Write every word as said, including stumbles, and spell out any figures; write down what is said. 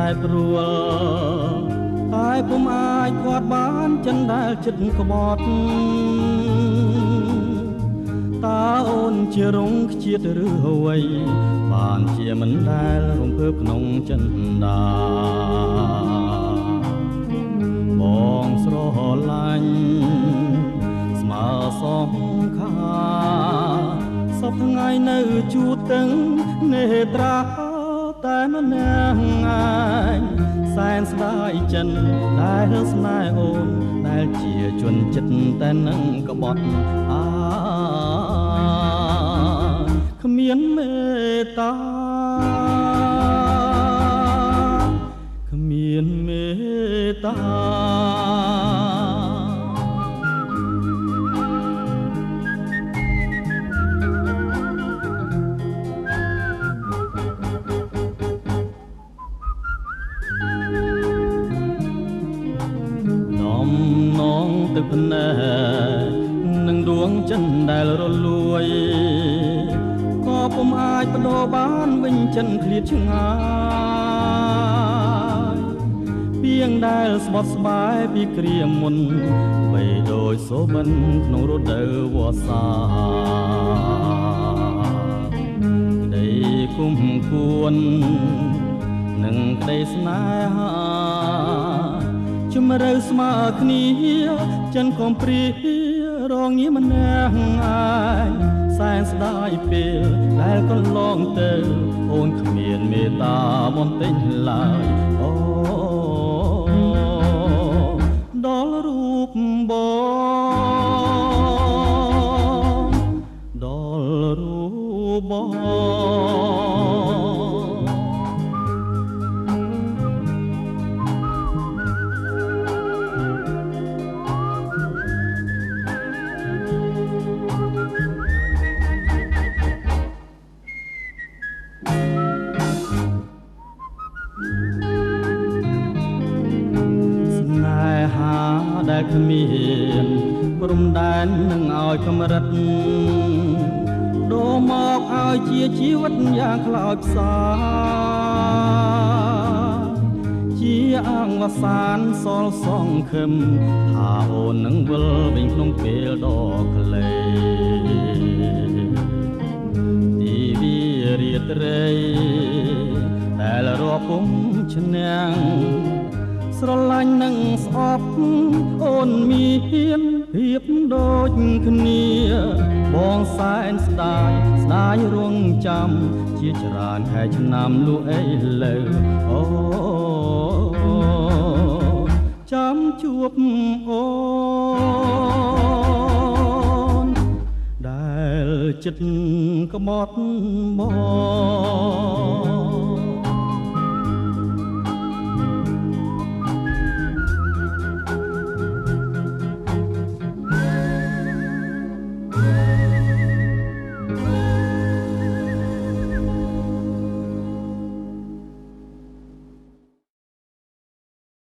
ព្រួលតែពុំអាចខាត់បានចិនដែលចិត្តក្បត់តើអូនជារងខ្ជិតឬអ្វីបានជាមិនដែលរំភើបក្នុងចិនដាបងស្រឡាញ់ស្មើសងខាសពថ្ងៃនៅជួតទាំងនេត្រាតែម្នាក់ឯងសែនស្ដាយចិនដែលស្នេហ៍អូនដែលជាជនចិត្តតែនឹងក្បត់អាគ្មានមេត្តាគ្មានមេត្តាទឹកភ្នែកនឹងដួងចិនដែលរលួយក៏ពុំអាចបដូរបានវិញចិនឃ្លាតឆ្ងាយពីងដែលស្បត់ស្បាយពីគ្រាមុនបីដូចសូបិនក្នុងរដូវវស្សាក្តីគុំគួននឹងក្តីស្នេហាជំរឿស្មើគ្នាចិនកំព្រារងងារម្នាក់ឯងសែនស្ដាយពេលដែលកន្លងទៅអូនគ្មានមេត្តាបំពេញឡើយអូដល់រូបបងដល់រូបបងដែលគ្មានព្រំដែននឹងឲ្យកម្រិតដូរមកឲ្យជាជីវិតយ៉ាងខ្លោចផ្សាជាអង្វសានសល់សងខឹមថាអូននឹងវិលវិញក្នុងពេលដ៏ខ្លីទីវារាត្រីដែលរាប់ពុំឈ្នះស្រឡាញ់នឹងស្អប់អូនមានភាពដូចគ្នាបងសែនស្ដាយស្ដាយរងចាំជាច្រើនហែឆ្នាំលុះអីលើអូចាំជួបអូនដែលចិត្តក្បត់មក